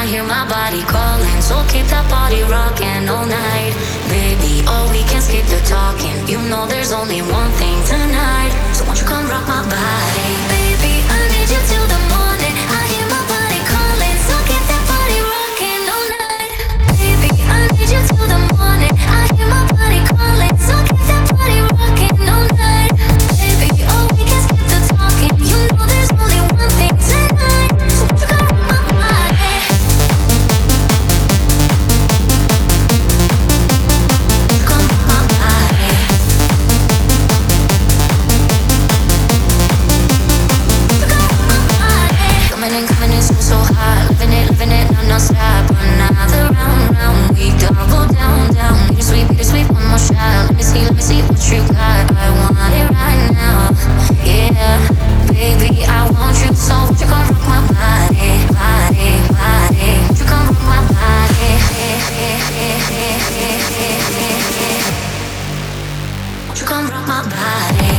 hear my body calling, so keep that body rocking all night. Baby, oh, we can skip the talking. You know there's only one thing tonight, so won't you come rock my body? Baby, I need you till the morning. I hear my body calling, so keep that body rocking all night. Baby, I need you till the morning. I hear my body calling, so keep that body rocking all night. Baby, oh, we can skip the talking. You know there's only one thing tonight, so won't you come rock my body? Come rock my body. Coming in so hot, living it, non-stop. Another round, we double down. Bittersweet, one more shot. Let me see what you got. I want it right now, yeah. Baby, I want you so. Won't you come rock my body? Won't you come rock my body? Won't you come rock my body?